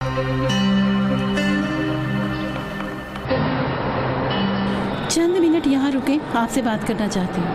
चंद minute यहाँ रुके, आपसे बात करना चाहती हूँ।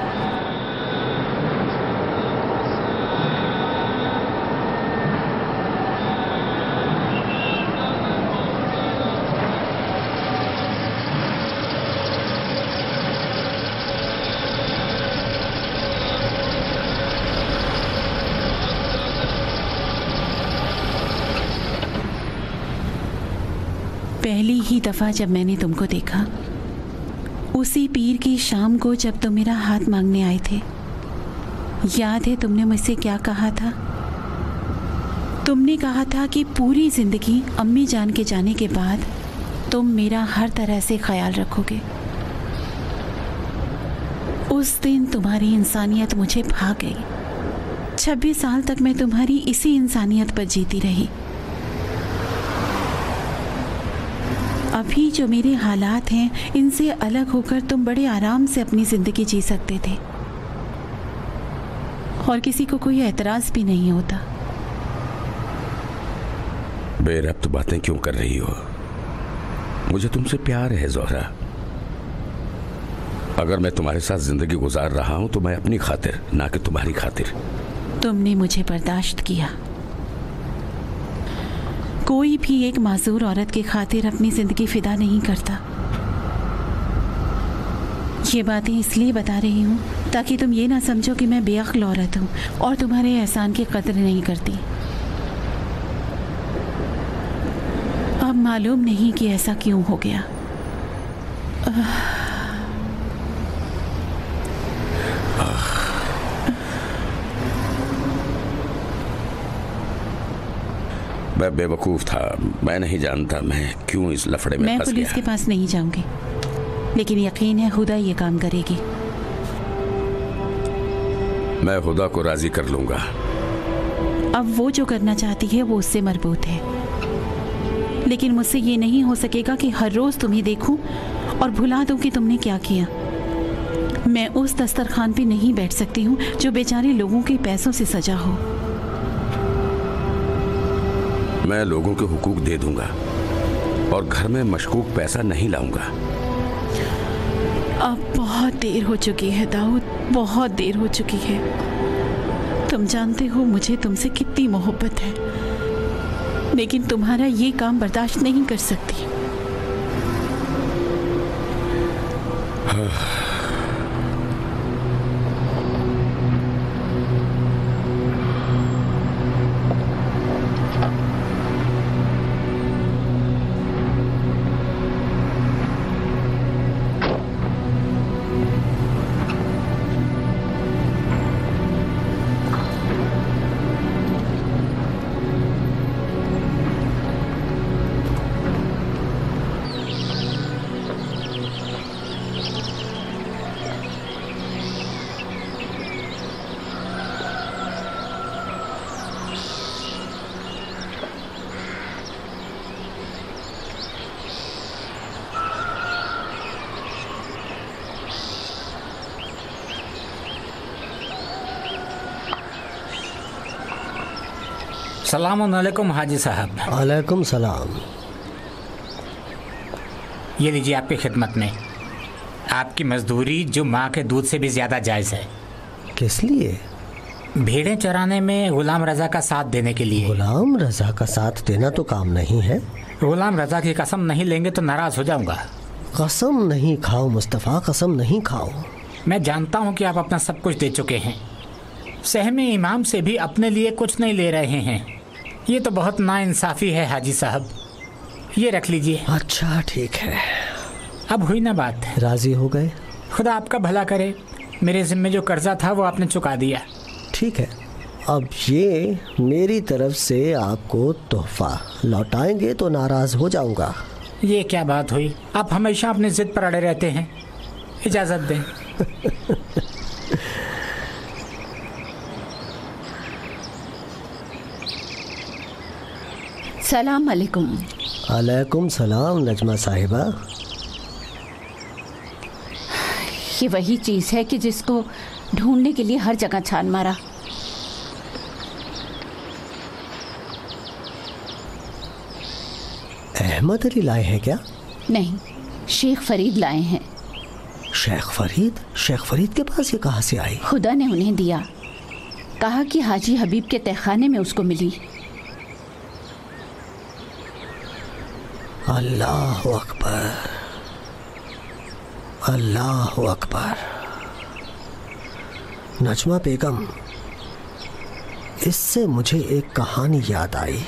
पहली ही दफा जब मैंने तुमको देखा, उसी पीर की शाम को जब तुम मेरा हाथ मांगने आए थे, याद है तुमने मुझसे क्या कहा था? तुमने कहा था कि पूरी जिंदगी अम्मी जान के जाने के बाद तुम मेरा हर तरह से ख्याल रखोगे। उस दिन तुम्हारी इंसानियत मुझे भा गई। 26 साल तक मैं तुम्हारी इसी इंसानियत पर जीती रही। अभी जो मेरे हालात हैं, इनसे अलग होकर तुम बड़े आराम से अपनी जिंदगी जी सकते थे और किसी को कोई एतराज भी नहीं होता। बेरब्त बातें क्यों कर रही हो? मुझे तुमसे प्यार है ज़ोहरा। अगर मैं तुम्हारे साथ जिंदगी गुजार रहा हूं तो मैं अपनी खातिर, ना कि तुम्हारी खातिर। तुमने मुझे बर्दाश्त किया। कोई भी एक मासूर औरत की खातिर अपनी जिंदगी फिदा नहीं करता। ये बातें इसलिए बता रही हूँ ताकि तुम ये ना समझो कि मैं बेअक्ल औरत हूँ और तुम्हारे एहसान की कदर नहीं करती। अब मालूम नहीं कि ऐसा क्यों हो गया। मैं बेवकूफ था, मैं नहीं जानता मैं क्यों इस लफड़े में फंस गया। मैं पुलिस के पास नहीं जाऊंगी, लेकिन यकीन है हुदा ये काम करेगी। मैं हुदा को राजी कर लूंगा। अब वो जो करना चाहती है वो उससे मरबूत है, लेकिन मुझसे ये नहीं हो सकेगा कि हर रोज तुम्हें देखूं और भुला दूं कि तुमने क्या किया। मैं उस दस्तरखान पे नहीं बैठ सकती हूँ जो बेचारे लोगों के पैसों से सजा हो। मैं लोगों के हुकूक दे दूंगा और घर में मशकूक पैसा नहीं लाऊंगा। अब बहुत देर हो चुकी है दाऊद, बहुत देर हो चुकी है। तुम जानते हो मुझे तुमसे कितनी मोहब्बत है, लेकिन तुम्हारा ये काम बर्दाश्त नहीं कर सकती। सलाम अलैकुम हाजी साहब। अलैकुम सलाम। ये लीजिए आपकी खिदमत में आपकी मजदूरी, जो माँ के दूध से भी ज़्यादा जायज़ है। किस लिए? भेड़ें चराने में गुलाम रजा का साथ देने के लिए। गुलाम रजा का साथ देना तो काम नहीं है। गुलाम रजा की कसम नहीं लेंगे तो नाराज़ हो जाऊंगा। कसम नहीं खाओ मुस्तफ़ा, कसम नहीं खाओ। मैं जानता हूँ कि आप अपना सब कुछ दे चुके हैं, सहमे इमाम से भी अपने लिए कुछ नहीं ले रहे हैं। ये तो बहुत नाइंसाफ़ी है हाजी साहब। ये रख लीजिए। अच्छा ठीक है। अब हुई ना बात? राजी हो गए? खुदा आपका भला करे। मेरे ज़िम्मे जो कर्जा था वो आपने चुका दिया। ठीक है, अब ये मेरी तरफ से आपको तोहफा। लौटाएंगे तो नाराज हो जाऊंगा। ये क्या बात हुई? आप हमेशा अपनी जिद पर अड़े रहते हैं। इजाज़त दें। सलाम अलैकुम। अलैकुम सलाम नजमा साहिबा। ये वही चीज़ है कि जिसको ढूंढने के लिए हर जगह छान मारा। अहमद अली लाए हैं क्या? नहीं, शेख फरीद लाए हैं। शेख फरीद? शेख फरीद के पास ये कहाँ से आई? खुदा ने उन्हें दिया, कहा कि हाजी हबीब के तहखाने में उसको मिली। अल्लाह अकबर, अल्लाह अकबर। नजमा बेगम, इससे मुझे एक कहानी याद आई।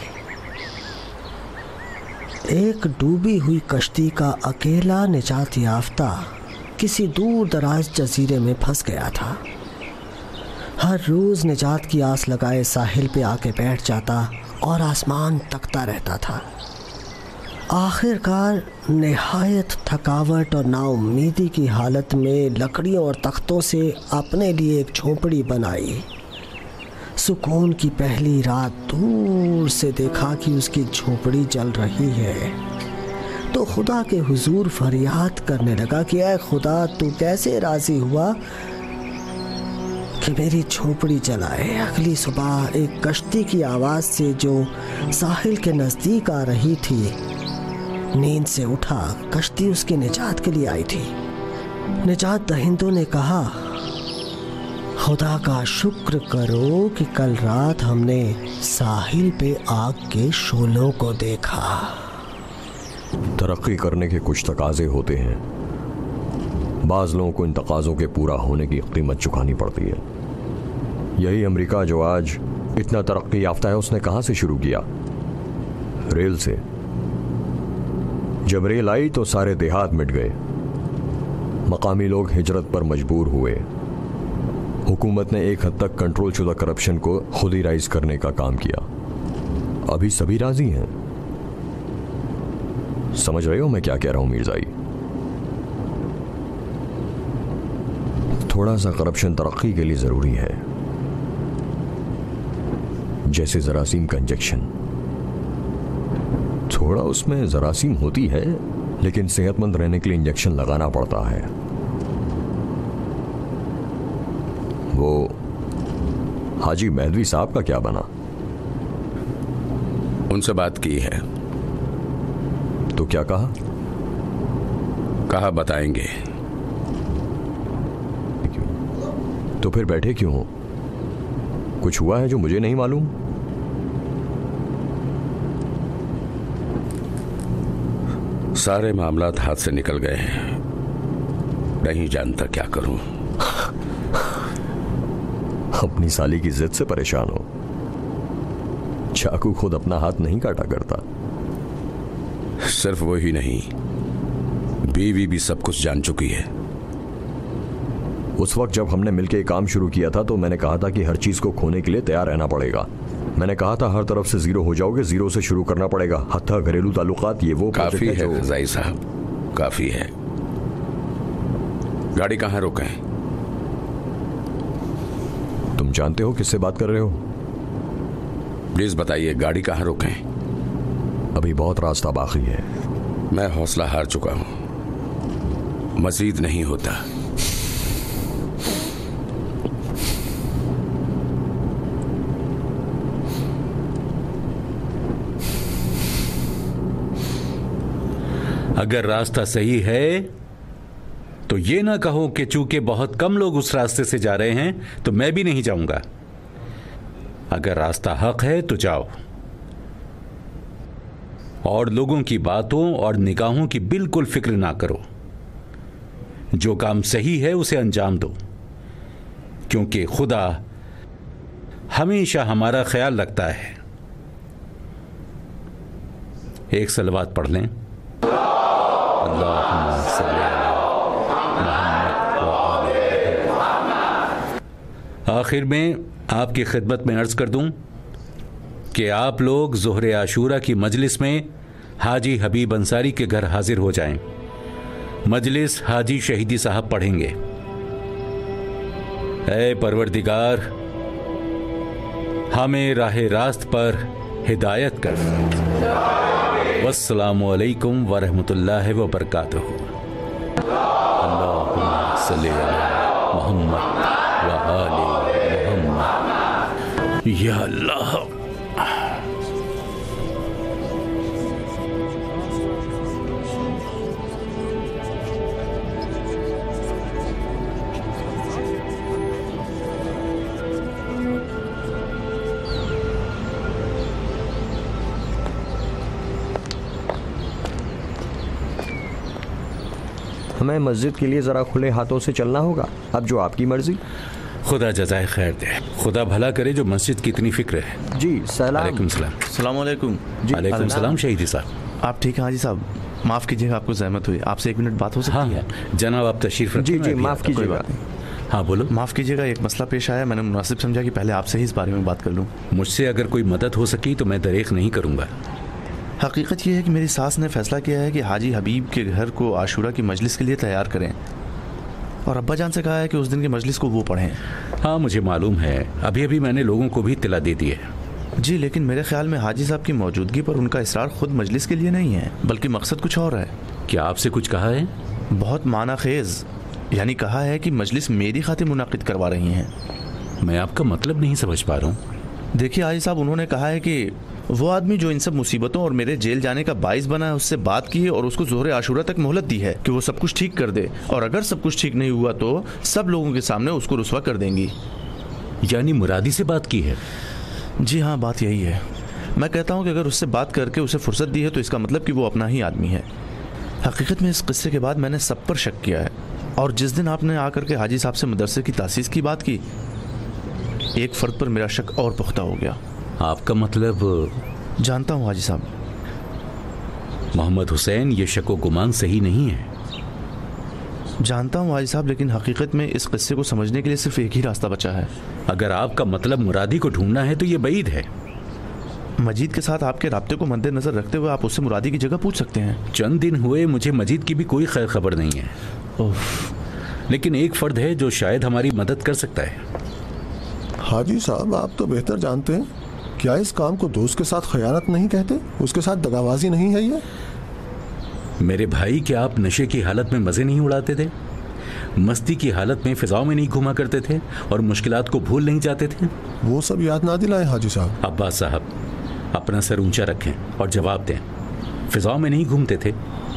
एक डूबी हुई कश्ती का अकेला निजात याफ्ता किसी दूर दराज जजीरे में फंस गया था। हर रोज निजात की आस लगाए साहिल पे आके बैठ जाता और आसमान तकता रहता था। आखिरकार निहायत थकावट और नाउम्मीदी की हालत में लकड़ियों और तख्तों से अपने लिए एक झोंपड़ी बनाई। सुकून की पहली रात दूर से देखा कि उसकी झोंपड़ी जल रही है तो खुदा के हुजूर फरियाद करने लगा कि ऐ खुदा, तू कैसे राजी हुआ कि मेरी झोंपड़ी जलाए। अगली सुबह एक कश्ती की आवाज़ से जो साहिल के नज़दीक आ रही थी, नींद से उठा। कश्ती उसकी निजात के लिए आई थी। निजात दहिंदों ने कहा, खुदा का शुक्र करो कि कल रात हमने साहिल पे आग के शोलों को देखा। तरक्की करने के कुछ तकाजे होते हैं। बाज़ लोगों को इन तकाज़ों के पूरा होने की कीमत चुकानी पड़ती है। यही अमेरिका जो आज इतना तरक्की याफ्ता है, उसने कहाँ से शुरू किया? रेल से। जब रेल आई तो सारे देहात मिट गए। मकामी लोग हिजरत पर मजबूर हुए। हुकूमत ने एक हद तक कंट्रोल शुदा करप्शन को खुद ही राइज करने का काम किया। अभी सभी राजी हैं। समझ रहे हो मैं क्या कह रहा हूं मिर्जाई? थोड़ा सा करप्शन तरक्की के लिए जरूरी है, जैसे जरासीम का इंजेक्शन। थोड़ा उसमें जरासीम होती है, लेकिन सेहतमंद रहने के लिए इंजेक्शन लगाना पड़ता है। वो हाजी मेहदवी साहब का क्या बना? उनसे बात की है। तो क्या कहा? कहा बताएंगे। क्यों? तो फिर बैठे क्यों हो? कुछ हुआ है जो मुझे नहीं मालूम? सारे मामलात हाथ से निकल गए हैं, नहीं जानता क्या करूं। अपनी साली की जिद से परेशान हो? चाकू खुद अपना हाथ नहीं काटा करता। सिर्फ वो ही नहीं, बीवी भी सब कुछ जान चुकी है। उस वक्त जब हमने मिलकर काम शुरू किया था तो मैंने कहा था कि हर चीज को खोने के लिए तैयार रहना पड़ेगा। मैंने कहा था हर तरफ से जीरो हो जाओगे, जीरो से शुरू करना पड़ेगा। हत्ता घरेलू ताल्लुकात, ये वो काफी है खजाई साहब, काफी है। गाड़ी कहाँ रोकें? तुम जानते हो किससे बात कर रहे हो? प्लीज बताइए, गाड़ी कहाँ रोकें? अभी बहुत रास्ता बाकी है। मैं हौसला हार चुका हूं, मजीद नहीं होता। अगर रास्ता सही है तो ये ना कहो कि चूंकि बहुत कम लोग उस रास्ते से जा रहे हैं तो मैं भी नहीं जाऊंगा। अगर रास्ता हक है तो जाओ और लोगों की बातों और निगाहों की बिल्कुल फिक्र ना करो। जो काम सही है उसे अंजाम दो, क्योंकि खुदा हमेशा हमारा ख्याल रखता है। एक सलवात पढ़ लें। आखिर में आपकी खिदमत में अर्ज कर दूं कि आप लोग ज़ोहरे आशूरा की मजलिस में हाजी हबीब अंसारी के घर हाजिर हो जाएं। मजलिस हाजी शहीदी साहब पढ़ेंगे। ऐ परवरदिगार, हमें राह रास्त पर हिदायत कर। वस्सलामु अलैकुम वरहमतुल्लाहि वबरकातुहू। अल्लाहुम्मा सल्ली अला मुहम्मद व आलि मुहम्मद। या अल्लाह। हमें मस्जिद के लिए ज़रा खुले हाथों से चलना होगा। अब जो आपकी मर्जी। खुदा जज़ाए खैर दे, खुदा भला करे जो मस्जिद की इतनी फिक्र है। जी सलाम। वालेकुम सलाम। अस्सलाम वालेकुम। वालेकुम सलाम शहीदी साहब। आप ठीक हैं हाजी साहब? माफ़ कीजिएगा, आपको जहमत हुई। आपसे 1 मिनट बात हो सकती है? हाँ जनाब, आप तशरीफ रखिए। जी जी माफ़ कीजिएगा। हाँ बोलो। माफ़ कीजिएगा, एक मसला पेश आया, मैंने मुनासिब समझा कि पहले आपसे ही इस बारे में बात कर लूँ। मुझसे अगर कोई मदद हो सकी तो मैं दरेख नहीं करूँगा। हकीकत यह है कि मेरी सास ने फैसला किया है कि हाजी हबीब के घर को आशूरा की मजलिस के लिए तैयार करें, और अब्बा जान से कहा है कि उस दिन की मजलिस को वो पढ़ें। हाँ मुझे मालूम है, अभी अभी मैंने लोगों को भी इत्तला दे दी है। जी, लेकिन मेरे ख्याल में हाजी साहब की मौजूदगी पर उनका इसरार खुद मजलिस के लिए नहीं है, बल्कि मकसद कुछ और है। क्या आपसे कुछ कहा है? बहुत माना खेज, यानी कहा है कि मजलिस मेरी खातिर मुनाकिद करवा रही हैं। मैं आपका मतलब नहीं समझ पा रहा हूँ। देखिए हाजी साहब, उन्होंने कहा है कि वो आदमी जो इन सब मुसीबतों और मेरे जेल जाने का बाइस बना है, उससे बात की है और उसको ज़ोहरे आशूरा तक मोहलत दी है कि वो सब कुछ ठीक कर दे, और अगर सब कुछ ठीक नहीं हुआ तो सब लोगों के सामने उसको रुस्वा कर देंगी। यानी मुरादी से बात की है? जी हाँ, बात यही है। मैं कहता हूँ कि अगर उससे बात करके उसे फुर्सत दी है तो इसका मतलब कि वो अपना ही आदमी है। हकीकत में इस किस्से के बाद मैंने सब पर शक किया है, और जिस दिन आपने आकर के हाजी साहब से मदरसे की तासीस की बात की, एक फ़र्द पर मेरा शक और पुख्ता हो गया। आपका मतलब? जानता हूँ हाजी साहब। मोहम्मद हुसैन, ये शक व गुमान सही नहीं है। जानता हूँ हाजी साहब, लेकिन हकीकत में इस किस्से को समझने के लिए सिर्फ एक ही रास्ता बचा है। अगर आपका मतलब मुरादी को ढूंढना है तो ये बईद है। मजीद के साथ आपके राब्ते को मद्देनजर रखते हुए आप उससे मुरादी की जगह पूछ सकते हैं। चंद दिन हुए, मुझे मजीद की भी कोई खैर खबर नहीं है। लेकिन एक फर्द है जो शायद हमारी मदद कर सकता है। हाजी साहब, आप तो बेहतर जानते हैं, क्या इस काम को दोस्त के साथ खयानत नहीं कहते? उसके साथ दगाबाजी नहीं है ये? मेरे भाई, क्या आप नशे की हालत में मजे नहीं उड़ाते थे? मस्ती की हालत में फिजाओं में नहीं घुमा करते थे और मुश्किलात को भूल नहीं जाते थे? वो सब याद ना दिलाएं हाजी साहब। अब्बास साहब, अपना सर ऊंचा रखें और जवाब दें। फिजाओं में नहीं घूमते थे?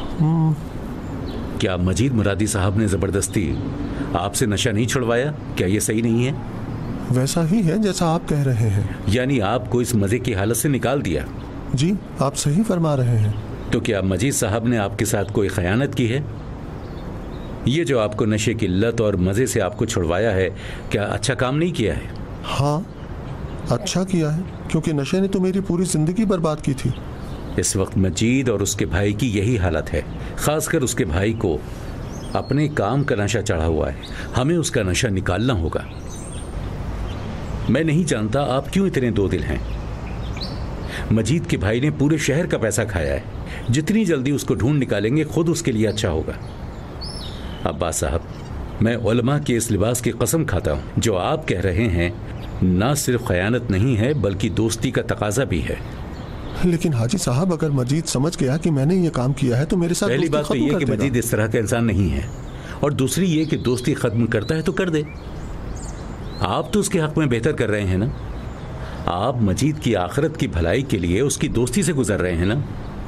क्या मजीद मुरादी साहब ने जबरदस्ती आपसे नशा नहीं छुड़वाया? क्या ये सही नहीं है? वैसा ही है जैसा आप कह रहे हैं। यानी आपको इस मजे की हालत से निकाल दिया? जी, आप सही फरमा रहे हैं। तो क्या मजीद साहब ने आपके साथ कोई खयानत की है? ये जो आपको नशे की लत और मजे से आपको छुड़वाया है, क्या अच्छा काम नहीं किया है? हाँ, अच्छा किया है, क्योंकि नशे ने तो मेरी पूरी जिंदगी बर्बाद की थी। इस वक्त मजीद और उसके भाई की यही हालत है। खासकर उसके भाई को अपने काम का नशा चढ़ा हुआ है। हमें उसका नशा निकालना होगा। मैं नहीं जानता आप क्यों इतने दो दिल हैं। मजीद के भाई ने पूरे शहर का पैसा खाया है। जितनी जल्दी उसको ढूंढ निकालेंगे खुद उसके लिए अच्छा होगा। अब्बास साहब, मैं उलमा के इस लिबास की कसम खाता हूँ, जो आप कह रहे हैं ना सिर्फ खयानत नहीं है बल्कि दोस्ती का तकाजा भी है। लेकिन हाजी साहब, अगर मजीद समझ गया कि मैंने ये काम किया है तो मेरे साथ पहली बात तो ये कि मजीद इस तरह का इंसान नहीं है, और दूसरी ये कि दोस्ती खत्म करता है तो कर दे। आप तो उसके हक में बेहतर कर रहे हैं ना। आप मजीद की आखिरत की भलाई के लिए उसकी दोस्ती से गुजर रहे हैं ना।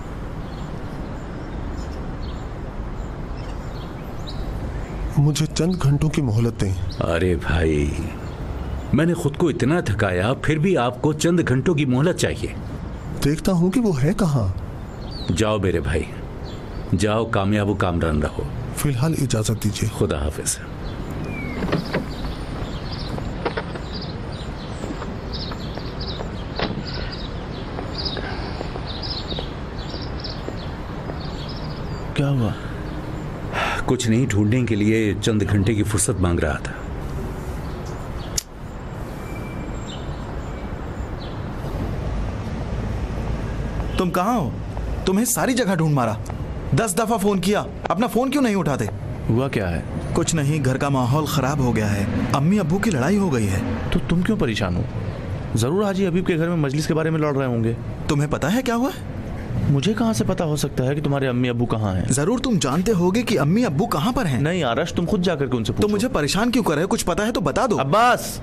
मुझे चंद घंटों की मोहलत दें। अरे भाई, मैंने खुद को इतना थकाया, फिर भी आपको चंद घंटों की मोहलत चाहिए। देखता हूं कि वो है कहाँ। जाओ मेरे भाई, जाओ, कामयाब कामरान रहो। फिलहाल इजाजत दीजिए। खुदा हाफिज। क्या हुआ? कुछ नहीं, ढूंढने के लिए चंद घंटे की फुर्सत मांग रहा था। तुम कहाँ हो? तुम्हें सारी जगह ढूंढ मारा, 10 दफा फोन किया, अपना फोन क्यों नहीं उठाते? हुआ क्या है? कुछ नहीं, घर का माहौल खराब हो गया है। अम्मी अब्बू की लड़ाई हो गई है। तो तुम क्यों परेशान हो? जरूर हाजी हबीब के घर में मजलिस के बारे में लड़ रहे होंगे। तुम्हें पता है क्या हुआ? मुझे कहाँ से पता हो सकता है कि तुम्हारे अम्मी अब्बू कहाँ हैं? जरूर तुम जानते होगे कि अम्मी अब्बू कहाँ पर हैं। नहीं आरश, तुम खुद जाकर के उनसे पूछो। तो मुझे परेशान क्यों कर रहे हो? कुछ पता है तो बता दो। अब्बास,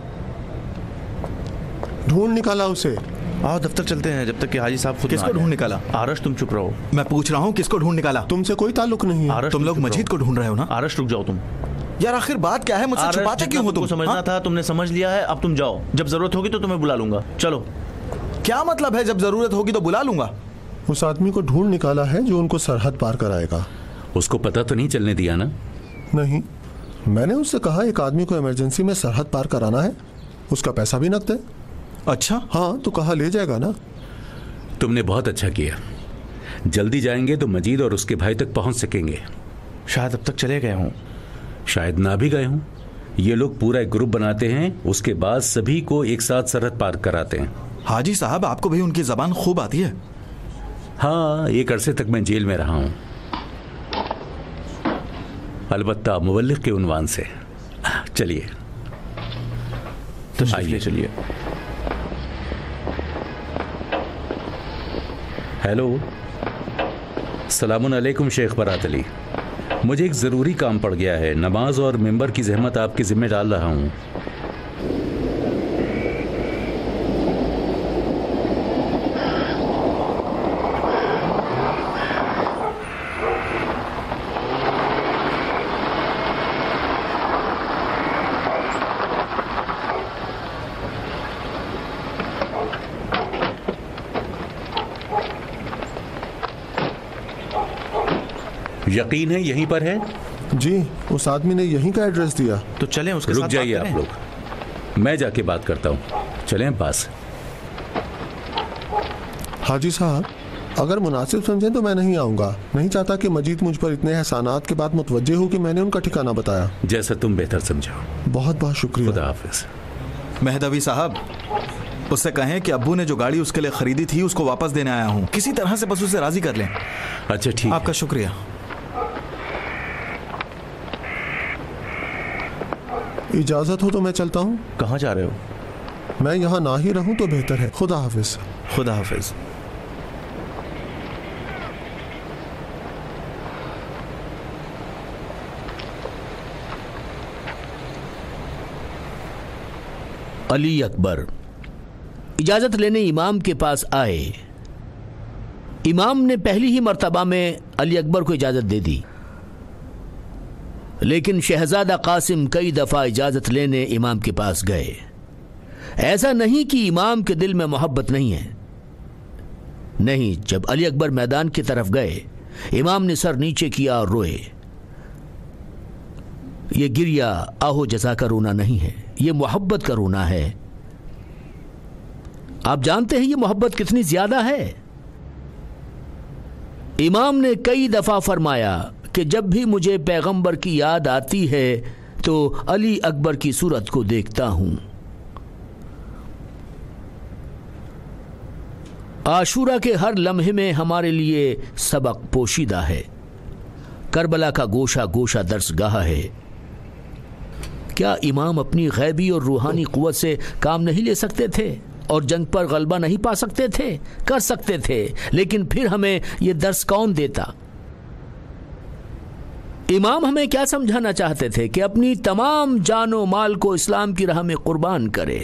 ढूंढ निकाला उसे। आओ दफ्तर चलते हैं जब तक कि हाजी साहब खुद। किसको ढूंढ निकाला? आरश, तुम चुप रहो। मैं पूछ रहा हूँ किसको ढूंढ निकाला? तुमसे कोई ताल्लुक नहीं है। आरश, तुम लोग मजीद को ढूंढ रहे हो ना? आरश रुक जाओ तुम। यार आखिर बात क्या है? मुझसे छुपाते क्यों हो तुम? समझना था, तुमने समझ लिया है। अब तुम जाओ, जब जरूरत होगी तो तुम्हें बुला लूंगा। चलो। क्या मतलब है जब जरूरत होगी तो बुला लूंगा? उस आदमी को ढूंढ निकाला है जो उनको सरहद पार कराएगा। उसको पता तो नहीं चलने दिया ना? नहीं, मैंने उससे कहा एक आदमी को इमरजेंसी में सरहद पार कराना है, उसका पैसा भी नकद है। अच्छा? हाँ, तो कहा ले जाएगा ना। तुमने बहुत अच्छा किया। जल्दी जाएंगे तो मजीद और उसके भाई तक पहुंच सकेंगे। शायद अब तक चले गए हों, शायद ना भी गए हों। ये लोग पूरा एक ग्रुप बनाते हैं, उसके बाद सभी को एक साथ सरहद पार कराते हैं। हाजी साहब, आपको भी उनकी जबान खूब आती है। हाँ, एक अरसे तक मैं जेल में रहा हूं, अलबत्ता मुबल्लिग के उन्वान से। चलिए तो आइए, चलिए। हेलो, सलामुन अलैकुम शेख बरात अली। मुझे एक ज़रूरी काम पड़ गया है। नमाज और मिंबर की ज़हमत आपके ज़िम्मे डाल रहा हूँ। यकीन है यहीं पर है? जी, उस आदमी ने यहीं का एड्रेस दिया। तो चलें उसके साथ। रुक जाइए आप लोग, मैं जाके बात करता हूँ। चलें पास। हाजी साहब, अगर मुनासिब समझें तो मैं नहीं आऊँगा। नहीं चाहता कि मजीद मुझ पर इतने एहसानात के बाद मुतवज्जे हो कि मैंने उनका ठिकाना बताया। जैसा तुम बेहतर समझो। बहुत बहुत शुक्रिया। खुदा हाफिज। मेहदवी साहब, उससे कहें कि अब्बू ने जो गाड़ी उसके लिए खरीदी थी उसको वापस देने आया हूँ। किसी तरह से बस उसे राजी कर लें। अच्छा ठीक। आपका शुक्रिया। इजाजत हो तो मैं चलता हूँ। कहाँ जा रहे हो? मैं यहाँ ना ही रहूँ तो बेहतर है। खुदा हाफिज। खुदा हाफिज। अली अकबर इजाजत लेने इमाम के पास आए। इमाम ने पहली ही मर्तबा में अली अकबर को इजाजत दे दी, लेकिन शहजादा कासिम कई दफा इजाजत लेने इमाम के पास गए। ऐसा नहीं कि इमाम के दिल में मोहब्बत नहीं है, नहीं। जब अली अकबर मैदान की तरफ गए, इमाम ने सर नीचे किया और रोए। यह गिरिया आहो जजा का रोना नहीं है, यह मोहब्बत का रोना है। आप जानते हैं यह मोहब्बत कितनी ज्यादा है। इमाम ने कई दफा फरमाया कि जब भी मुझे पैगंबर की याद आती है तो अली अकबर की सूरत को देखता हूं। आशूरा के हर लम्हे में हमारे लिए सबक पोशीदा है। करबला का गोशा गोशा दर्सगाह है। क्या इमाम अपनी गैबी और रूहानी कुव्वत से काम नहीं ले सकते थे और जंग पर गलबा नहीं पा सकते थे? कर सकते थे, लेकिन फिर हमें यह दर्स कौन देता? इमाम हमें क्या समझाना चाहते थे कि अपनी तमाम जानो माल को इस्लाम की राह में कुर्बान करे।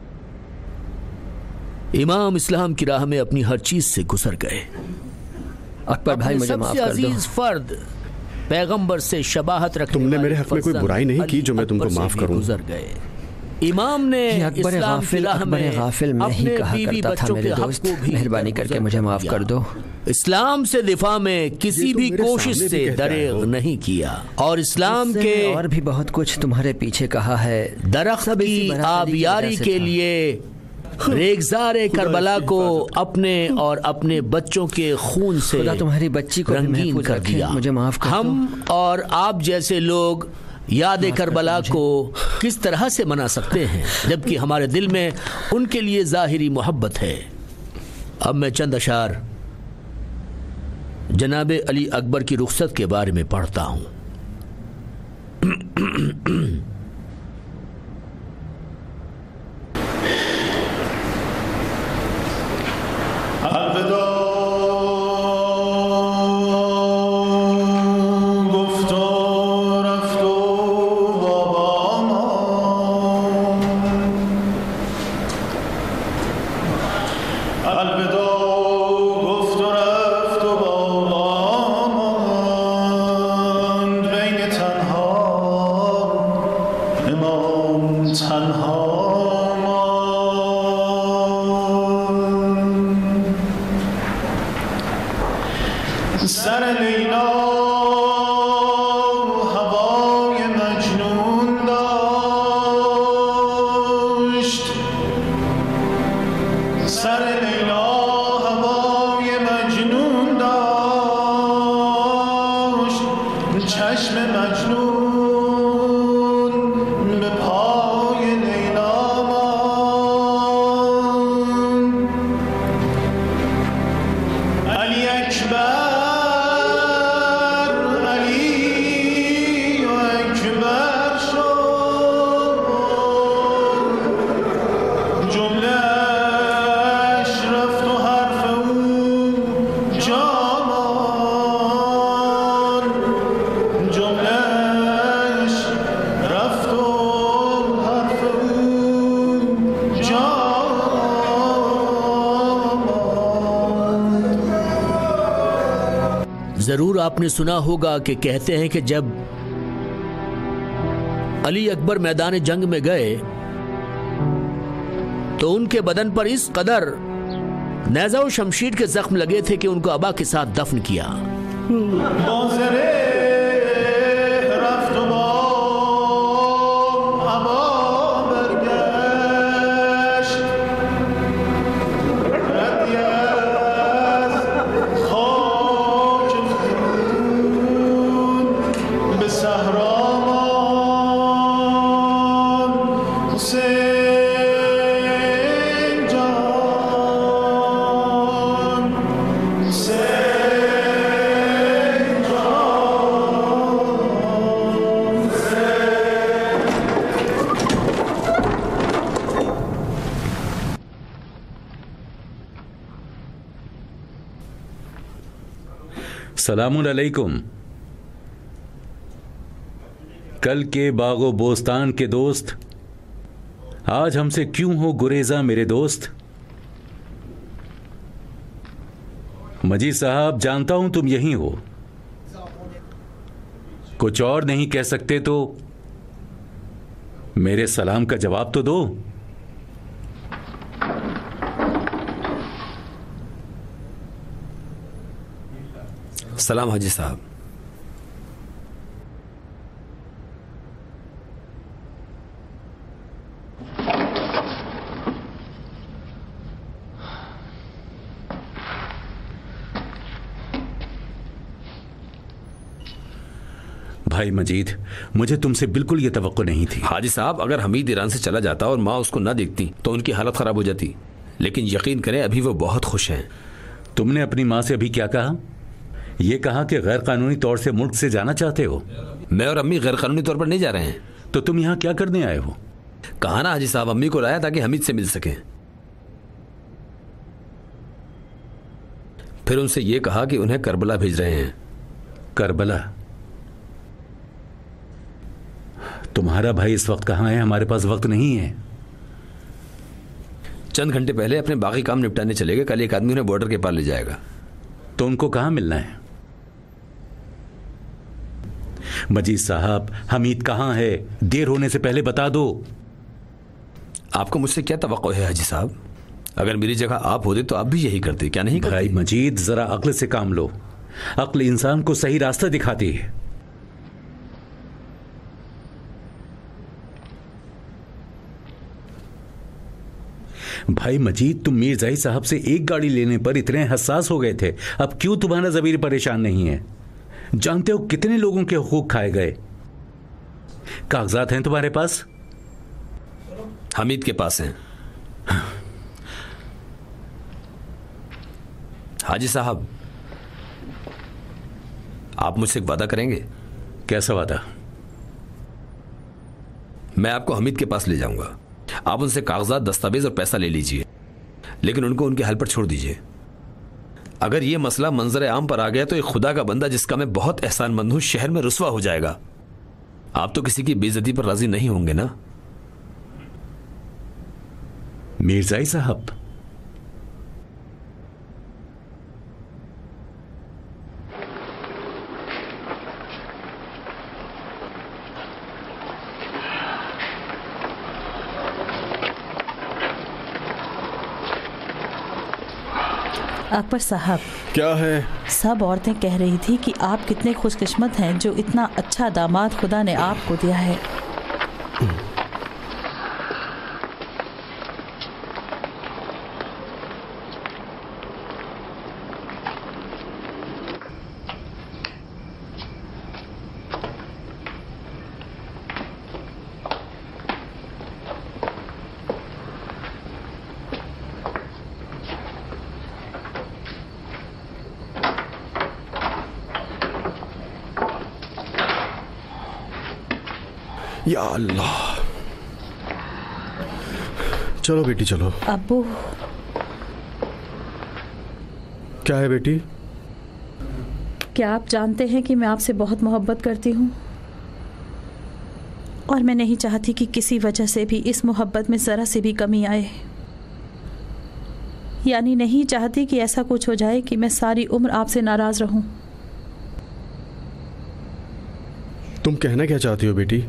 इमाम इस्लाम की राह में अपनी हर चीज से गुजर गए। अकबर भाई, मुझे माफ कर दो। अजीज फर्द पैगंबर से शबाहत रखने तुमने मेरे हक में कोई बुराई नहीं की जो मैं तुमको माफ करूं। गुजर गए। इमाम ने अकबर गाफिल मैं ही कहा करता था मेरे दोस्त, मेहरबानी करके मुझे माफ कर दो। इस्लाम से दिफा में किसी भी कोशिश से दरेग नहीं किया और इस्लाम के और भी बहुत कुछ तुम्हारे पीछे कहा है। दरख्त की आबियारी के लिए रेगज़ारे करबला को अपने और अपने बच्चों के खून से खुदा तुम्हारी बच्ची को रंगीन कर दिया। मुझे माफ कर दो। हम और आप जैसे लोग याद करबला को किस तरह से मना सकते हैं, जबकि हमारे दिल में उनके लिए ज़ाहिरी मोहब्बत है। अब मैं चंद अशार जनाबे अली अकबर की रुखसत के बारे में पढ़ता हूँ। سر لیلا هوای مجنون داشت سر لیلا هوای مجنون داشت چشم مجنون به پای لیلا ماند علی اکبر जरूर आपने सुना होगा कि कहते हैं कि जब अली अकबर मैदान जंग में गए तो उनके बदन पर इस कदर नेज़ा और शमशीर के जख्म लगे थे कि उनको अबा के साथ दफन किया। सलामुन अलैकुम। कल के बागो बोस्तान के दोस्त, आज हमसे क्यों हो गुरेजा मेरे दोस्त? मजीद साहब, जानता हूं तुम यहीं हो, कुछ और नहीं कह सकते तो मेरे सलाम का जवाब तो दो। सलाम हाजी साहब। भाई मजीद, मुझे तुमसे बिल्कुल ये तवक्को नहीं थी। हाजी साहब, अगर हमीद ईरान से चला जाता और माँ उसको ना देखती तो उनकी हालत खराब हो जाती, लेकिन यकीन करें अभी वो बहुत खुश हैं। तुमने अपनी माँ से अभी क्या कहा? ये कहा कि गैर कानूनी तौर से मुल्क से जाना चाहते हो? मैं और अम्मी गैर कानूनी तौर पर नहीं जा रहे हैं। तो तुम यहाँ क्या करने आए हो? कहा ना हाजी साहब, अम्मी को लाया ताकि हमीद से मिल सके। फिर उनसे ये कहा कि उन्हें करबला भेज रहे हैं। करबला? तुम्हारा भाई इस वक्त कहाँ है? हमारे पास वक्त नहीं है। चंद घंटे पहले अपने बाकी काम निपटाने चले गए। कल एक आदमी उन्हें बॉर्डर के पार ले जाएगा। तो उनको कहाँ मिलना है? मजीद साहब, हमीद कहाँ है? देर होने से पहले बता दो। आपको मुझसे क्या तवक्को है हाजी साहब? अगर मेरी जगह आप होते तो आप भी यही करते, क्या नहीं करते? भाई मजीद, जरा अक्ल से काम लो। अक्ल इंसान को सही रास्ता दिखाती है। भाई मजीद, तुम मीरजाई साहब से एक गाड़ी लेने पर इतने हसास हो गए थे, अब क्यों तुम्हारा ज़मीर परेशान नहीं है? जानते हो कितने लोगों के हुकूक खाए गए? कागजात हैं तुम्हारे पास? हमीद के पास हैं। हाजी साहब, आप मुझसे एक वादा करेंगे? कैसा वादा? मैं आपको हमीद के पास ले जाऊंगा। आप उनसे कागजात, दस्तावेज और पैसा ले लीजिए, लेकिन उनको उनके हाल पर छोड़ दीजिए। अगर यह मसला मंजर आम पर आ गया तो एक खुदा का बंदा जिसका मैं बहुत एहसानमंद हूं शहर में रुस्वा हो जाएगा। आप तो किसी की बेइज्जती पर राजी नहीं होंगे ना? मीरजाई साहब, अकबर साहब, क्या है? सब औरतें कह रही थी कि आप कितने खुशकिस्मत हैं जो इतना अच्छा दामाद खुदा ने आपको दिया है। या अल्लाह। चलो बेटी चलो। अब्बू। क्या है बेटी? क्या आप जानते हैं कि मैं आपसे बहुत मोहब्बत करती हूँ और मैं नहीं चाहती कि किसी वजह से भी इस मोहब्बत में ज़रा से भी कमी आए। यानी नहीं चाहती कि ऐसा कुछ हो जाए कि मैं सारी उम्र आपसे नाराज़ रहूं। तुम कहना क्या चाहती हो बेटी?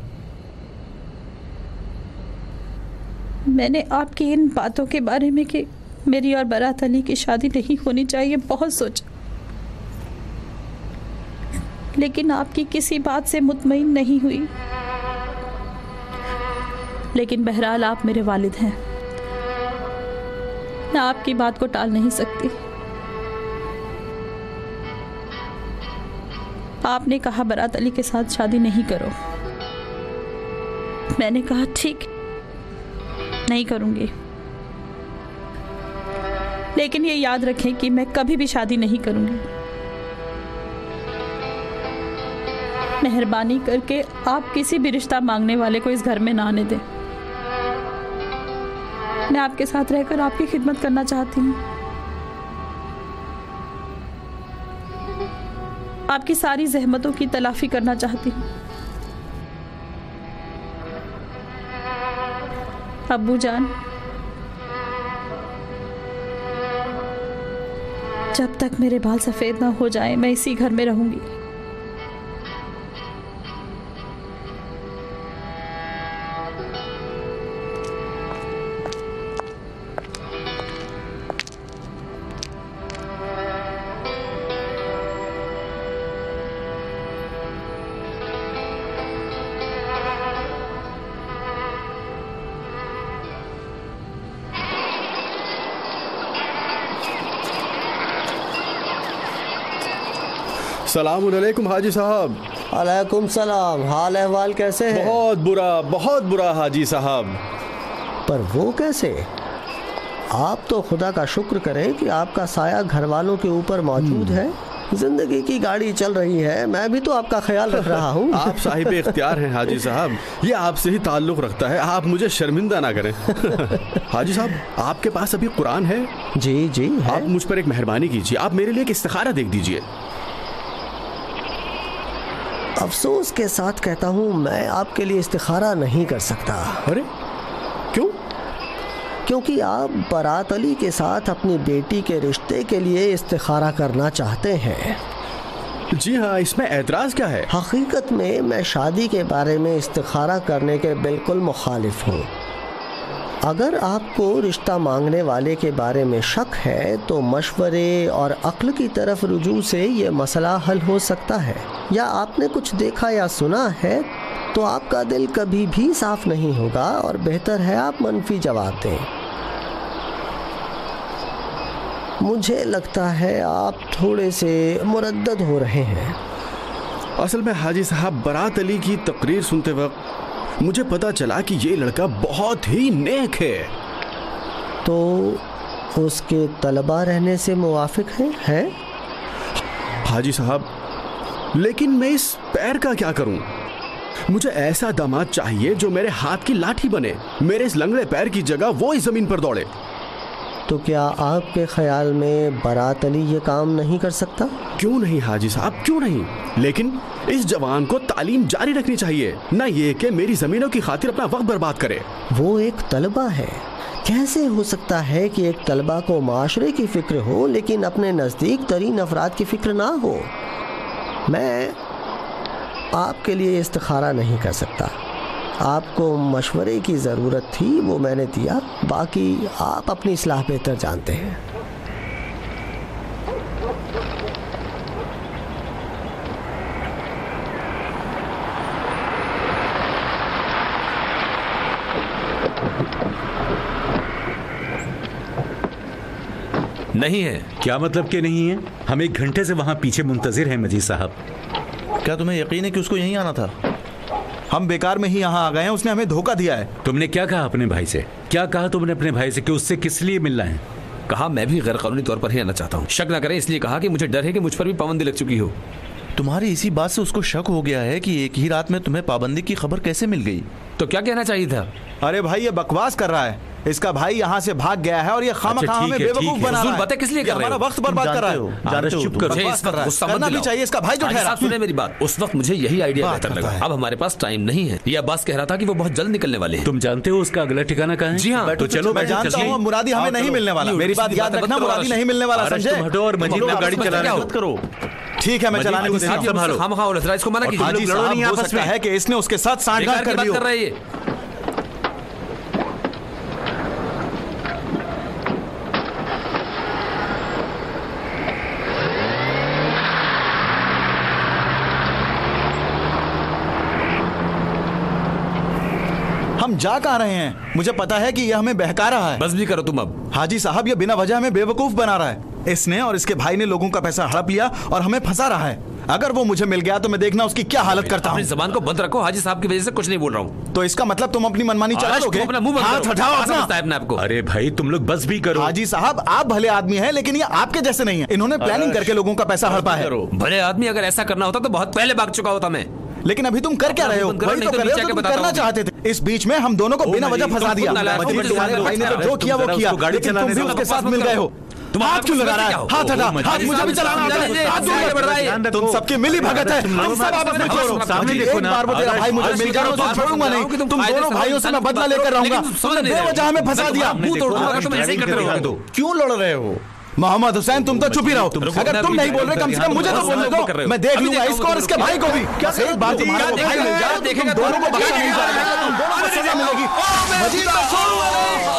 मैंने आपकी इन बातों के बारे में कि मेरी और बारात अली की शादी नहीं होनी चाहिए बहुत सोचा, लेकिन आपकी किसी बात से मुतमईन नहीं हुई। लेकिन बहरहाल आप मेरे वालिद हैं, मैं आपकी बात को टाल नहीं सकती। आपने कहा बारात अली के साथ शादी नहीं करो, मैंने कहा ठीक नहीं करूंगी, लेकिन ये याद रखें कि मैं कभी भी शादी नहीं करूंगी। मेहरबानी करके आप किसी भी रिश्ता मांगने वाले को इस घर में ना आने दें। मैं आपके साथ रहकर आपकी खिदमत करना चाहती हूँ। आपकी सारी जहमतों की तलाफी करना चाहती हूँ। अब्बू जान, जब तक मेरे बाल सफेद ना हो जाएं, मैं इसी घर में रहूंगी। सलामुअलैकुम हाजी साहब। अलैकुम सलाम। हाल अहवाल कैसे है? बहुत बुरा हाजी साहब। पर वो कैसे? आप तो खुदा का शुक्र करें कि आपका साया घर वालों के ऊपर मौजूद है। जिंदगी की गाड़ी चल रही है, मैं भी तो आपका ख्याल रख रहा हूँ। आप साहिब इख्तियार हैं हाजी साहब, ये आपसे ही ताल्लुक रखता है, आप मुझे शर्मिंदा ना करें। हाजी साहब, आपके पास अभी कुरान है? जी जी है। आप मुझ पर एक मेहरबानी कीजिए, आप मेरे लिए एक इस्तिखारा देख दीजिए। अफसोस के साथ कहता हूँ, मैं आपके लिए इस्तिखारा नहीं कर सकता। अरे क्यों? क्योंकि आप बारात अली के साथ अपनी बेटी के रिश्ते के लिए इस्तिखारा करना चाहते हैं। जी हाँ, इसमें एतराज़ क्या है? हकीकत में मैं शादी के बारे में इस्तिखारा करने के बिल्कुल मुखालिफ हूँ। अगर आपको रिश्ता मांगने वाले के बारे में शक है तो मशवरे और अक्ल की तरफ रुजू से ये मसला हल हो सकता है। या आपने कुछ देखा या सुना है तो आपका दिल कभी भी साफ नहीं होगा और बेहतर है आप मनफी जवाब दें। मुझे लगता है आप थोड़े से मुरद्दद हो रहे हैं। असल में हाजी साहब, बारात अली की तकरीर सुनते वक्त मुझे पता चला कि ये लड़का बहुत ही नेक है। तो उसके तलबा रहने से मुवाफिक है? हाजी साहब, लेकिन मैं इस पैर का क्या करूं? मुझे ऐसा दामाद चाहिए जो मेरे हाथ की लाठी बने, मेरे इस लंगड़े पैर की जगह वो इस जमीन पर दौड़े। तो क्या आपके ख्याल में बारात अली ये काम नहीं कर सकता? क्यों नहीं हाजी साहब, क्यों नहीं? लेकिन इस जवान को तालीम जारी रखनी चाहिए, ना ये कि मेरी जमीनों की खातिर अपना वक्त बर्बाद करे। वो एक तलबा है। कैसे हो सकता है कि एक तलबा को माशरे की फिक्र हो लेकिन अपने नज़दीक तरीन अफराद की फिक्र ना हो? मैं आपके लिए इस्तिखारा नहीं कर सकता। आपको मशवरे की ज़रूरत थी, वो मैंने दिया। बाकी आप अपनी इस्लाह बेहतर जानते हैं। नहीं है। क्या मतलब कि नहीं है? हम 1 घंटे से वहाँ पीछे मुंतजिर हैं मजीद साहब। क्या तुम्हें यकीन है कि उसको यहीं आना था? हम बेकार में ही यहाँ आ गए हैं, उसने हमें धोखा दिया है। तुमने क्या कहा अपने भाई से? क्या कहा तुमने अपने भाई से कि उससे किस लिए मिलना है? कहा मैं भी गैर कानूनी तौर पर ही आना चाहता हूँ। शक ना करें इसलिए कहा कि मुझे डर है कि मुझ पर भी पाबंदी लग चुकी हो। तुम्हारी इसी बात से उसको शक हो गया है कि एक ही रात में तुम्हें पाबंदी की खबर कैसे मिल गई। तो क्या कहना चाहिए था? अरे भाई ये बकवास कर रहा है। इसका भाई यहाँ से भाग गया है और ये खामखा हमें बेवकूफ बना रहा है। बातें किस लिए कर रहे हो? हमारा वक्त बर्बाद कर रहा है। चुप करो। करना भी चाहिए। इसका भाई जो ठहरा। सुने मेरी बात, उस वक्त मुझे यही आइडिया बेहतर लगा। अब हमारे पास टाइम नहीं है। ये अब्बास कह रहा था कि वो बहुत जल्द निकलने वाले हैं। तुम जानते हो उसका अगला ठिकाना कहाँ है? जी हाँ, तो चलो। मैं जानता हूँ मुरादी हमें नहीं मिलने वाला। मेरी बात याद रखना, मुरादी नहीं मिलने वाला। समझे? हटो और मजीद में गाड़ी चलाने मत करो। ठीक है मैं चलाने को देता हूँ। खामखा इसको मना कीजिए। हाजी साहब हो सकता है कि इसने उसके साथ सांठगांठ कर दी हो। हम जा कहाँ रहे हैं? मुझे पता है कि यह हमें बहका रहा है। बस भी करो तुम अब। हाजी साहब ये बिना वजह हमें बेवकूफ बना रहा है। इसने और इसके भाई ने लोगों का पैसा हड़प लिया और हमें फंसा रहा है। अगर वो मुझे मिल गया तो मैं देखना उसकी क्या हालत करता हूँ। अपनी ज़बान को बंद रखो। हाजी साहब की वजह से कुछ नहीं बोल रहा हूँ। तो इसका मतलब तुम अपनी मनमानी चला लोगे? अपना मुंह बंद हाथ हटाओ अपने आपको। अरे भाई तुम लोग बस भी करो। हाजी साहब आप भले आदमी हैं लेकिन ये आपके जैसे नहीं है। इन्होंने प्लानिंग करके लोगों का पैसा हड़पा है। भले आदमी अगर ऐसा करना होता तो बहुत पहले भाग चुका होता मैं। लेकिन अभी तुम कर क्या रहे हो? वही तो कर रहे हो, तुम करना चाहते थे। इस बीच में हम दोनों को बिना वजह फंसा दिया। तुम्हारे भाई ने तो जो किया वो किया, लेकिन तुम भी उसके साथ मिल गए हो। तुम हाथ क्यों लगा रहा है? हाथ हटा। हाथ मुझे भी चलाना आता है। हाथ दूर बढ़ रहा है। तुम सबकी मिली भगत है। तुम सब आपस में छोड़ो। एक बार वो तेरा भाई मुझे मिल जाए तो छोड़ूंगा नहीं। तुम दोनों भाइयों से मैं बदला लेकर रहूंगा। तुमने बेवजह हमें फंसा दिया। क्यों लड़ रहे हो? मोहम्मद हुसैन तुम तो चुप ही रहो। अगर तुम नहीं बोल रहे कम से कम मुझे तो बोलने दो। मैं देख लूंगा इसको और इसके भाई को भी। क्या एक बार तुम्हारा वो भाई मिल जाए तुम दोनों को बख्शा नहीं जाएगा। तुम दोनों को सजा मिलेगी। मजीद को छोड़ो।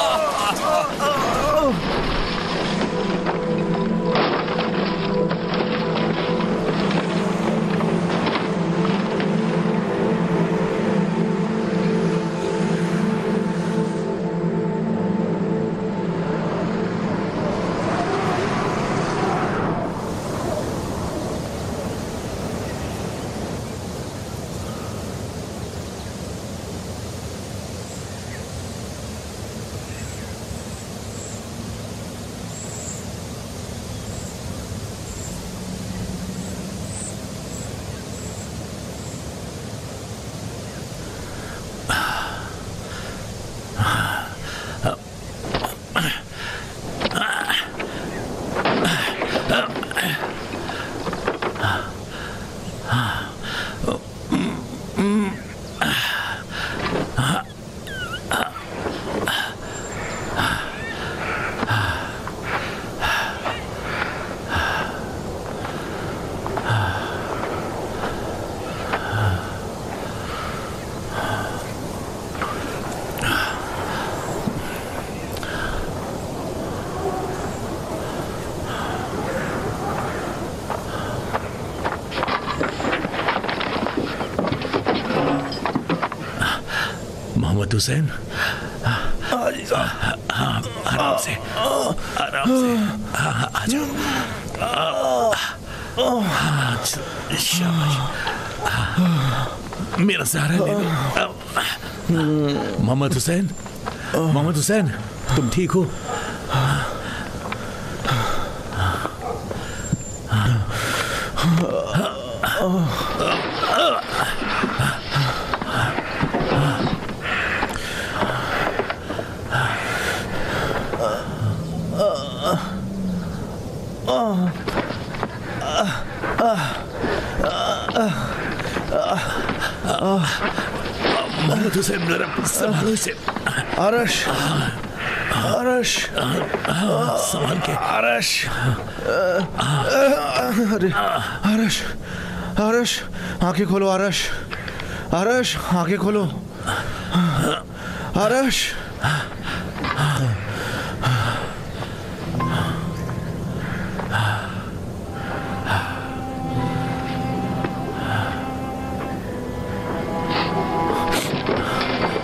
मोहम्मद हुसैन आराम से आराम से आ जाओ। मेरा सहारा ले लो। मोहम्मद हुसैन, मोहम्मद हुसैन तुम ठीक हो? मोहम्मद हुसैन संभालो इसे। आरश, आरश, संभाल के। आरश, अरे आरश, आरश आंखें खोलो। आरश, आरश आंखें खोलो। आरश,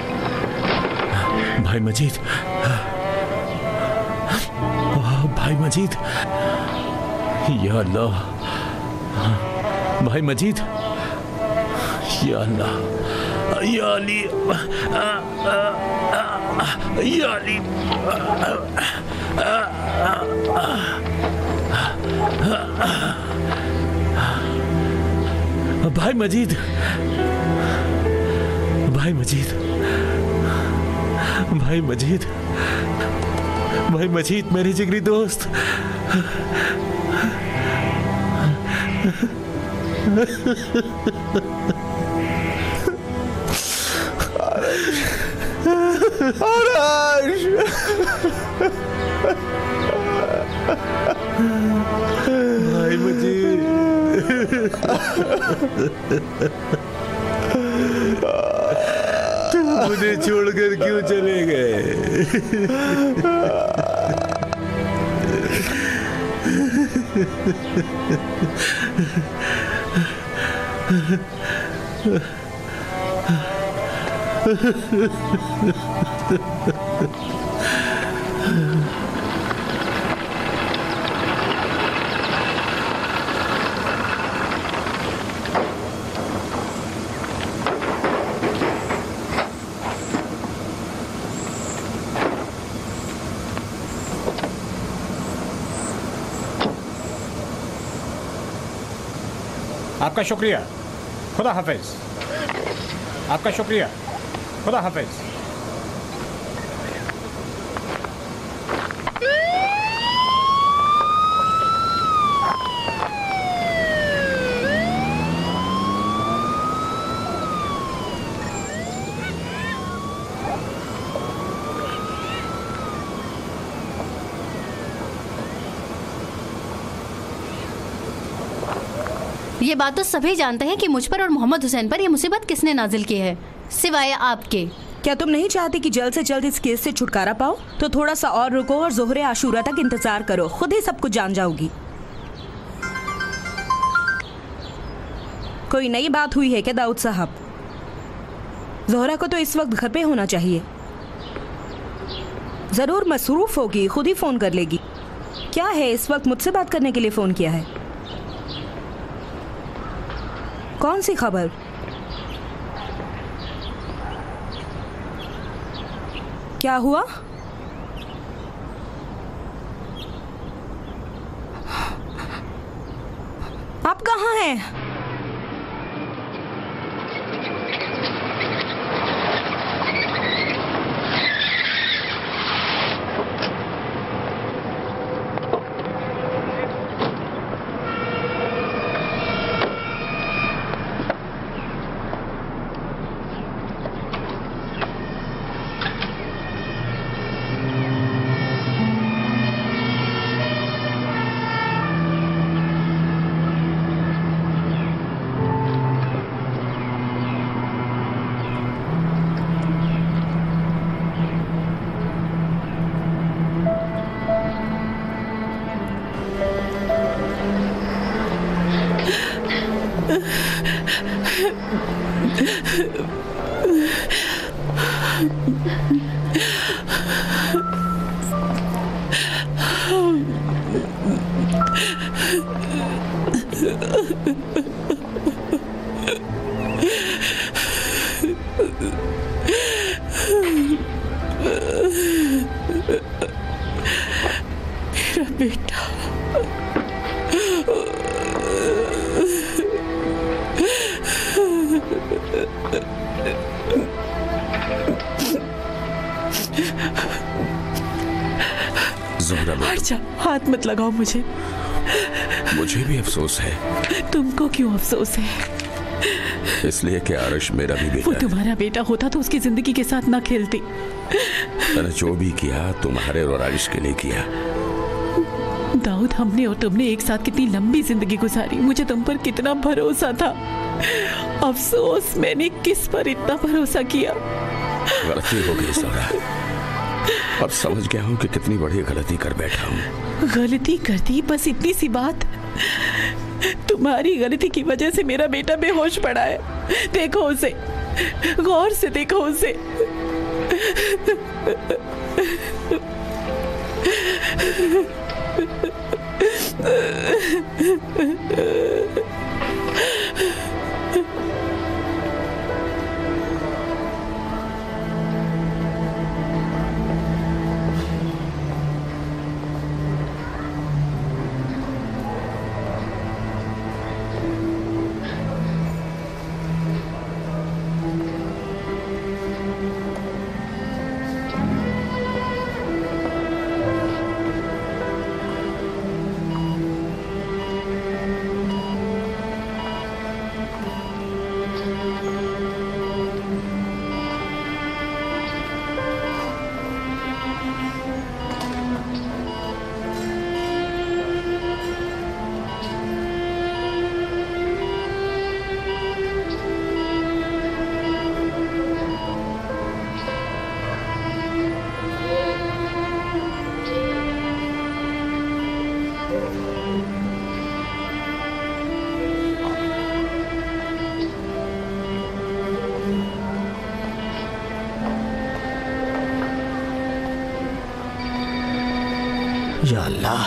भाई मजीद, भाई मजीद। मजीद, या अल्लाह, भाई मजीद, या अल्लाह, या अली, या अली, भाई मजीद, भाई मजीद, भाई मजीद, भाई मजीद, मेरे जिगरी दोस्त। भाई मजीद, तुम मुझे छोड़कर क्यों चले गए? आपका शुक्रिया, खुदा हाफिज। आपका शुक्रिया, खुदा हाफिज। ये बात तो सभी जानते हैं कि मुझ पर और मोहम्मद हुसैन पर ये मुसीबत किसने नाजिल की है, सिवाय आपके। क्या तुम नहीं चाहते कि जल्द से जल्द इस केस से छुटकारा पाओ? तो थोड़ा सा और रुको और ज़ोहरे आशूरा तक इंतजार करो, खुद ही सब कुछ जान जाओगी। कोई नई बात हुई है क्या दाऊद साहब? ज़ोहरा को तो इस वक्त घर पे होना चाहिए। जरूर मसरूफ होगी, खुद ही फोन कर लेगी। क्या है, इस वक्त मुझसे बात करने के लिए फोन किया है? कौन सी खबर? क्या हुआ? आप कहाँ हैं? मेरा बेटा, ज़ोहरा, अच्छा हाथ मत लगाओ मुझे। मुझे भी अफसोस है। तुमको क्यों अफसोस है? इसलिए कि आरश मेरा भी बेटा वो है। तुम्हारा बेटा होता तो उसकी जिंदगी के साथ ना खेलती। मैंने जो भी किया तुम्हारे और आरश के लिए किया। दाऊद, हमने और तुमने एक साथ कितनी लंबी जिंदगी गुजारी, मुझे तुम पर कितना भरोसा था। अफसोस मैंने किस पर इतना भरोसा किया। गलती हो गई ज़ोहरा, अब समझ गया हूँ कि कितनी बड़ी गलती कर बैठा हूँ। गलती कर दी, बस इतनी सी बात। तुम्हारी गलती की वजह से मेरा बेटा बेहोश पड़ा है। देखो उसे, गौर से देखो उसे। या अल्लाह,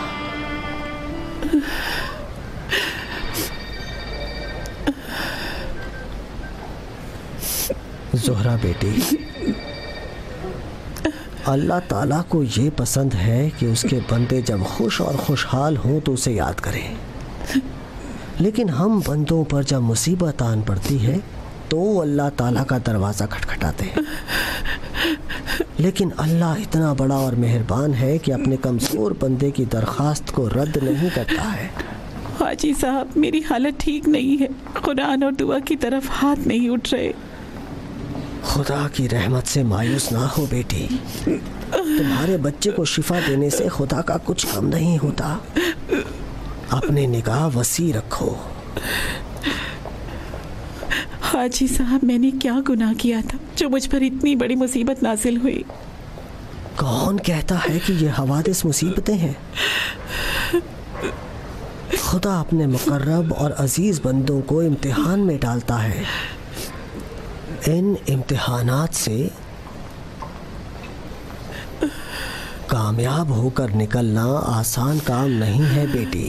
ज़ोहरा बेटी, अल्लाह ताला को ये पसंद है कि उसके बंदे जब खुश और खुशहाल हों तो उसे याद करें, लेकिन हम बंदों पर जब मुसीबत आन पड़ती है तो अल्लाह ताला का दरवाज़ा खटखटाते हैं। लेकिन अल्लाह इतना बड़ा और मेहरबान है कि अपने कमज़ोर बंदे की दरख्वास्त को रद्द नहीं करता है। हाजी साहब, मेरी हालत ठीक नहीं है, कुरान और दुआ की तरफ हाथ नहीं उठ रहे। खुदा की रहमत से मायूस ना हो बेटी, तुम्हारे बच्चे को शिफा देने से खुदा का कुछ कम नहीं होता। अपने निगाह वसी रखो। हाजी साहब, मैंने क्या गुनाह किया था जो मुझ पर इतनी बड़ी मुसीबत नाजिल हुई? कौन कहता है कि ये हवादिस मुसीबतें हैं? खुदा अपने मुकर्रब और अजीज बंदों को इम्तिहान में डालता है। इन इम्तिहानात से कामयाब होकर निकलना आसान काम नहीं है बेटी।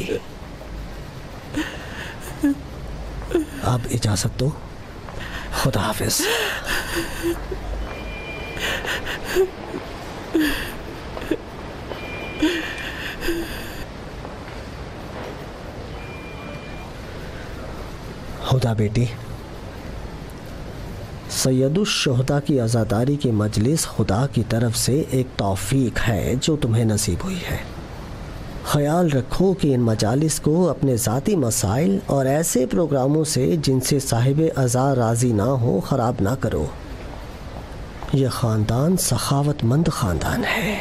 अब इजाजत दो, खुदा हाफिज। खुदा बेटी, सैयदुश शुहदा की आज़ादारी की मजलिस खुदा की तरफ से एक तौफीक है जो तुम्हें नसीब हुई है। ख्याल रखो कि इन मजालिस को अपने ज़ाती मसाइल और ऐसे प्रोग्रामों से जिनसे साहिब अज़ा राज़ी ना हो ख़राब ना करो। यह ख़ानदान सखावतमंद ख़ानदान है।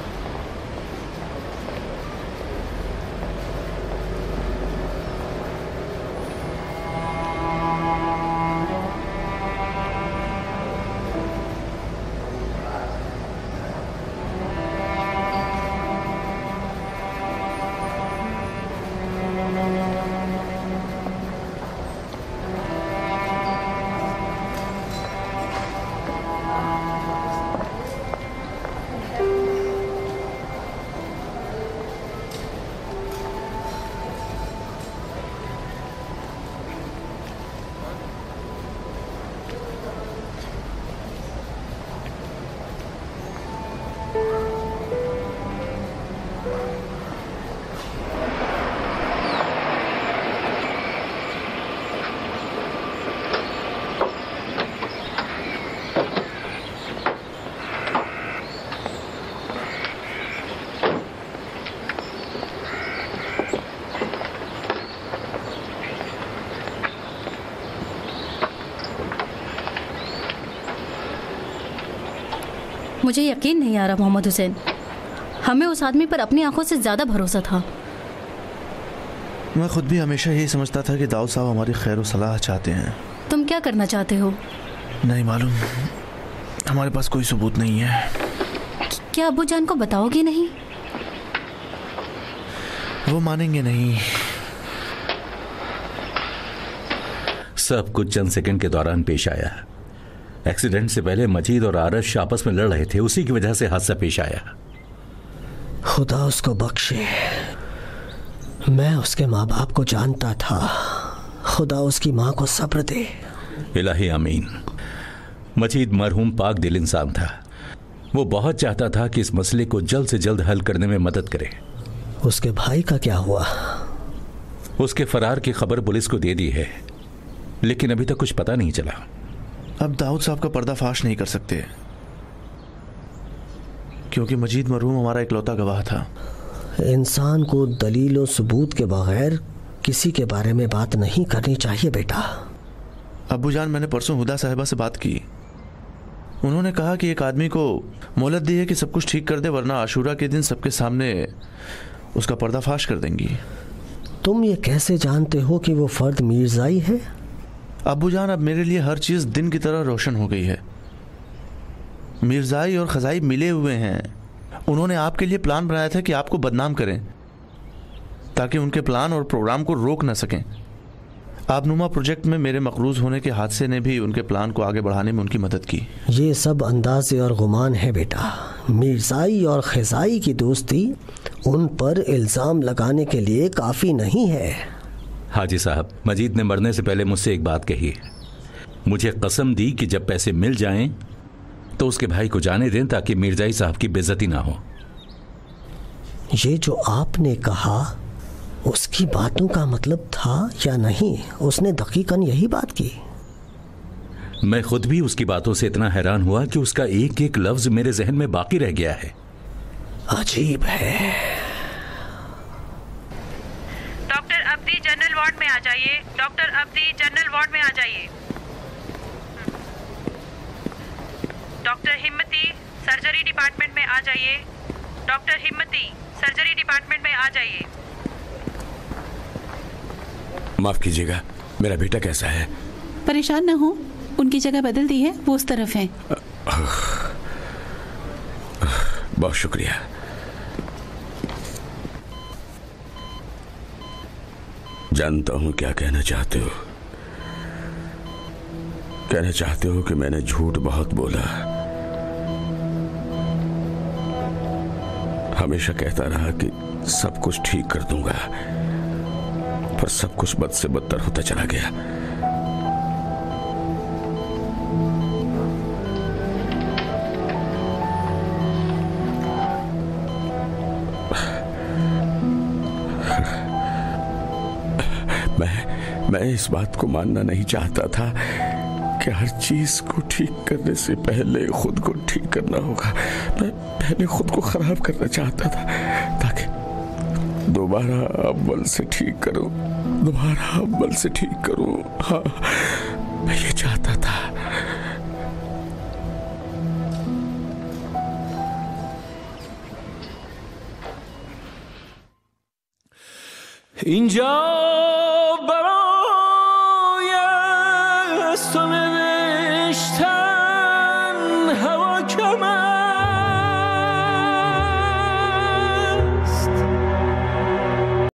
मुझे यकीन नहीं आ रहा मोहम्मद हुसैन, हमें उस आदमी पर अपनी आंखों से ज़्यादा भरोसा था। मैं खुद भी हमेशा यही समझता था कि दाऊद साहब हमारी खैर व सलाह चाहते हैं। तुम क्या करना चाहते हो? नहीं मालूम, हमारे पास कोई सबूत नहीं है। क्या अब्बू जान को बताओगे नहीं? वो मानेंगे नहीं। सब कुछ चंद सेकंड के दौरान पेश आया। एक्सीडेंट से पहले मजीद और आरश आपस में लड़ रहे थे, उसी की वजह से हादसा पेश आया। खुदा उसको बख्शे। मैं उसके माँ बाप को जानता था। खुदा उसकी माँ को सब्र दे। इलाही आमीन। मजीद मरहूम पाक दिल इंसान था। वो बहुत चाहता था कि इस मसले को जल्द से जल्द हल करने में मदद करे। उसके भाई का क्या हुआ? उसके फरार की खबर पुलिस को दे दी है, लेकिन अभी तक कुछ पता नहीं चला। अब दाऊद साहब का पर्दाफाश नहीं कर सकते, क्योंकि मजीद मरहूम हमारा इकलौता गवाह था। इंसान को दलील और सबूत के बगैर किसी के बारे में बात नहीं करनी चाहिए बेटा। अब्बूजान, मैंने परसों हुदा साहिबा से बात की। उन्होंने कहा कि एक आदमी को मोहलत दी है कि सब कुछ ठीक कर दे, वरना आशूरा के दिन सबके सामने उसका पर्दाफाश कर देंगी। तुम ये कैसे जानते हो कि वो फर्द मीरजाई है? अब्बूजान, अब मेरे लिए हर चीज़ दिन की तरह रोशन हो गई है। मीरजाई और खजाई मिले हुए हैं। उन्होंने आपके लिए प्लान बनाया था कि आपको बदनाम करें, ताकि उनके प्लान और प्रोग्राम को रोक न सकें। आबनुमा प्रोजेक्ट में मेरे मकरूज होने के हादसे ने भी उनके प्लान को आगे बढ़ाने में उनकी मदद की। ये सब अंदाजे और गुमान है बेटा। मीरजाई और खजाई की दोस्ती उन पर इल्ज़ाम लगाने के लिए काफ़ी नहीं है। हाजी साहब, मजीद ने मरने से पहले मुझसे एक बात कही। मुझे कसम दी कि जब पैसे मिल जाएं तो उसके भाई को जाने दें, ताकि मिर्जाई साहब की बेइज्जती ना हो। ये जो आपने कहा, उसकी बातों का मतलब था या नहीं? उसने दकीकन यही बात की। मैं खुद भी उसकी बातों से इतना हैरान हुआ कि उसका एक एक लफ्ज मेरे जहन में बाकी रह गया है। अजीब है। डॉक्टर अब्दी जनरल वार्ड में आ जाइए। डॉक्टर अब्दी जनरल वार्ड में आ जाइए। डॉक्टर हिम्मती सर्जरी डिपार्टमेंट में आ जाइए। डॉक्टर हिम्मती सर्जरी डिपार्टमेंट में आ जाइए। माफ कीजिएगा, मेरा बेटा कैसा है? परेशान ना हो, उनकी जगह बदल दी है, वो उस तरफ है। बहुत शुक्रिया। जानता हूं क्या कहना चाहते हो। कहना चाहते हो कि मैंने झूठ बहुत बोला। हमेशा कहता रहा कि सब कुछ ठीक कर दूंगा, पर सब कुछ बद से बदतर होता चला गया। मैं इस बात को मानना नहीं चाहता था कि हर चीज को ठीक करने से पहले खुद को ठीक करना होगा। मैं पहले खुद को खराब करना चाहता था, ताकि दोबारा अव्वल से ठीक करूं, दोबारा अव्वल से ठीक करूं। हाँ, मैं ये चाहता था। इंजा